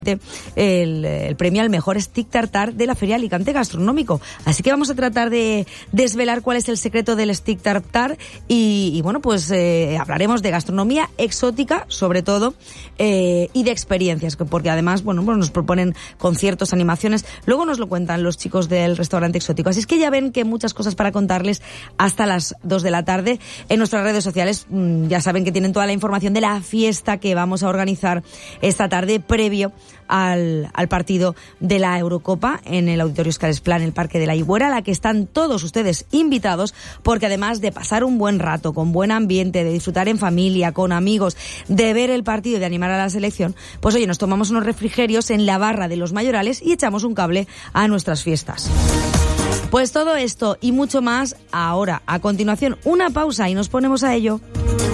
el premio al mejor stick tartar de la Feria Alicante Gastronómico. Así que vamos a tratar de desvelar cuál es el secreto del stick tartar y bueno, pues hablaremos de gastronomía exótica, sobre todo, y de experiencias, porque además, bueno, pues nos proponen conciertos, animaciones, luego nos lo cuentan los chicos del restaurante exótico. Así es que ya ven que muchas cosas para contarles hasta las 2 de la tarde. En nuestras redes sociales ya saben que tienen toda la información de la fiesta que vamos a organizar esta tarde previo al partido de la Eurocopa en el Auditorio Óscar Esplá, en el Parque de la Higuera, a la que están todos ustedes invitados, porque además de pasar un buen rato, con buen ambiente, de disfrutar en familia, con amigos, de ver el partido y de animar a la selección, pues oye, nos tomamos unos refrigerios en la barra de los Mayorales y echamos un cable a nuestras fiestas. Pues todo esto y mucho más ahora. A continuación, una pausa y nos ponemos a ello.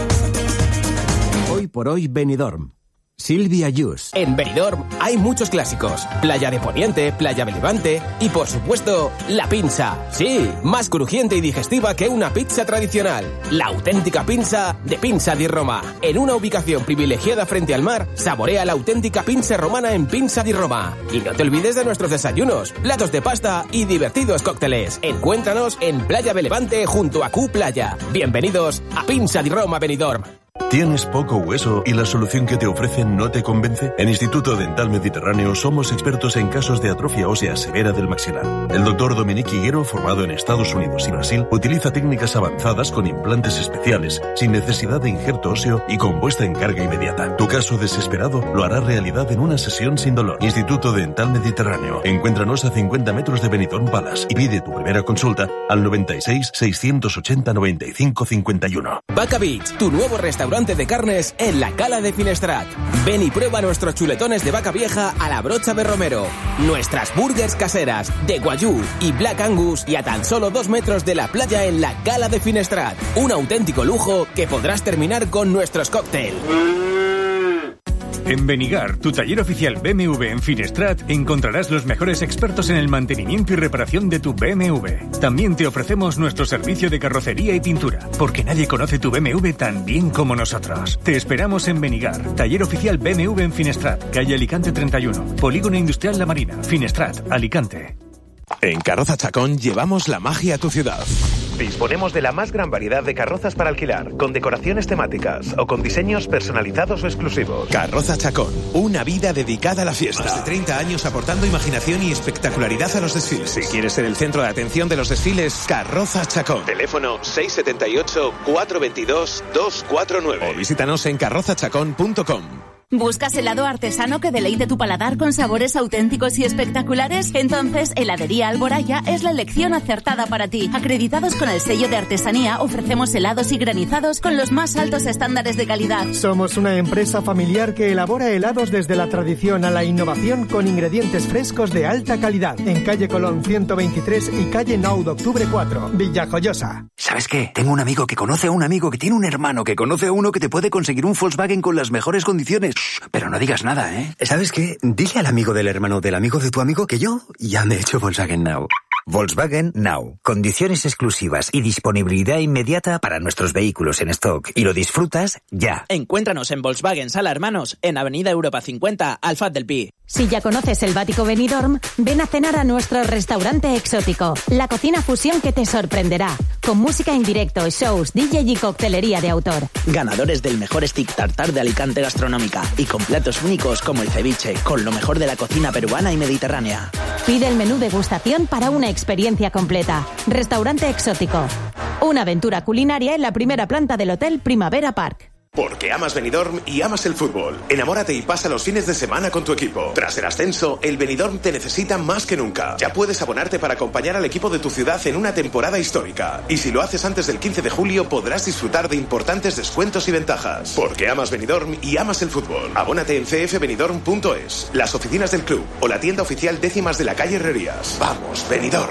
Hoy por hoy, Benidorm. Silvia Yus. En Benidorm hay muchos clásicos. Playa de Poniente, Playa de Levante y, por supuesto, la pinza. Sí, más crujiente y digestiva que una pizza tradicional. La auténtica pinza de Pinza di Roma. En una ubicación privilegiada frente al mar, saborea la auténtica pinza romana en Pinza di Roma. Y no te olvides de nuestros desayunos, platos de pasta y divertidos cócteles. Encuéntranos en Playa de Levante junto a Q Playa. Bienvenidos a Pinza di Roma, Benidorm. ¿Tienes poco hueso y la solución que te ofrecen no te convence? En Instituto Dental Mediterráneo somos expertos en casos de atrofia ósea severa del maxilar. El doctor Dominique Higuero, formado en Estados Unidos y Brasil, utiliza técnicas avanzadas con implantes especiales, sin necesidad de injerto óseo y con puesta en carga inmediata. Tu caso desesperado lo hará realidad en una sesión sin dolor. Instituto Dental Mediterráneo. Encuéntranos a 50 metros de Benidorm Palace y pide tu primera consulta al 96 680 95 51. Vaca Beach, tu nuevo restaurante de carnes en la Cala de Finestrat. Ven y prueba nuestros chuletones de vaca vieja a la brocha de romero, nuestras burgers caseras de Guayú y Black Angus y a tan solo 2 metros de la playa en la Cala de Finestrat. Un auténtico lujo que podrás terminar con nuestros cócteles. En Benigar, tu taller oficial BMW en Finestrat, encontrarás los mejores expertos en el mantenimiento y reparación de tu BMW. También te ofrecemos nuestro servicio de carrocería y pintura, porque nadie conoce tu BMW tan bien como nosotros. Te esperamos en Benigar, taller oficial BMW en Finestrat, calle Alicante 31, Polígono Industrial La Marina, Finestrat, Alicante. En Carroza Chacón llevamos la magia a tu ciudad. Disponemos de la más gran variedad de carrozas para alquilar, con decoraciones temáticas o con diseños personalizados o exclusivos. Carroza Chacón, una vida dedicada a la fiesta. Más de 30 años aportando imaginación y espectacularidad a los desfiles. Si quieres ser el centro de atención de los desfiles, Carroza Chacón. Teléfono 678 422 249 o visítanos en carrozachacón.com. ¿Buscas helado artesano que deleite tu paladar con sabores auténticos y espectaculares? Entonces, Heladería Alboraya es la elección acertada para ti. Acreditados con el sello de artesanía, ofrecemos helados y granizados con los más altos estándares de calidad. Somos una empresa familiar que elabora helados desde la tradición a la innovación con ingredientes frescos de alta calidad. En calle Colón 123 y calle 9 de Octubre 4, Villajoyosa. ¿Sabes qué? Tengo un amigo que conoce a un amigo que tiene un hermano que conoce a uno que te puede conseguir un Volkswagen con las mejores condiciones. Pero no digas nada, ¿eh? ¿Sabes qué? Dile al amigo del hermano del amigo de tu amigo que yo ya me he hecho Volkswagen Now. Volkswagen Now. Condiciones exclusivas y disponibilidad inmediata para nuestros vehículos en stock. Y lo disfrutas ya. Encuéntranos en Volkswagen Sala Hermanos, en Avenida Europa 50, Alfaz del Pi. Si ya conoces el Bático Benidorm, ven a cenar a nuestro restaurante exótico. La cocina fusión que te sorprenderá. Con música en directo, shows, DJ y coctelería de autor. Ganadores del mejor stick tartar de Alicante Gastronómica. Y con platos únicos como el ceviche, con lo mejor de la cocina peruana y mediterránea. Pide el menú degustación para una experiencia completa. Restaurante exótico. Una aventura culinaria en la primera planta del Hotel Primavera Park. Porque amas Benidorm y amas el fútbol. Enamórate y pasa los fines de semana con tu equipo. Tras el ascenso, el Benidorm te necesita más que nunca. Ya puedes abonarte para acompañar al equipo de tu ciudad en una temporada histórica. Y si lo haces antes del 15 de julio, podrás disfrutar de importantes descuentos y ventajas. Porque amas Benidorm y amas el fútbol. Abónate en cfbenidorm.es, las oficinas del club o la tienda oficial Décimas de la calle Herrerías. ¡Vamos, Benidorm!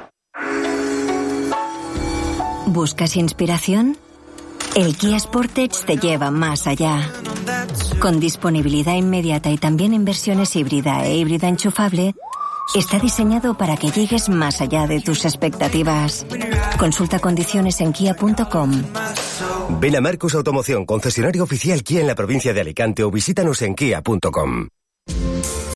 ¿Buscas inspiración? El Kia Sportage te lleva más allá. Con disponibilidad inmediata y también en versiones híbrida e híbrida enchufable, está diseñado para que llegues más allá de tus expectativas. Consulta condiciones en kia.com. Ven a Marcus Automoción, concesionario oficial Kia en la provincia de Alicante, o visítanos en kia.com.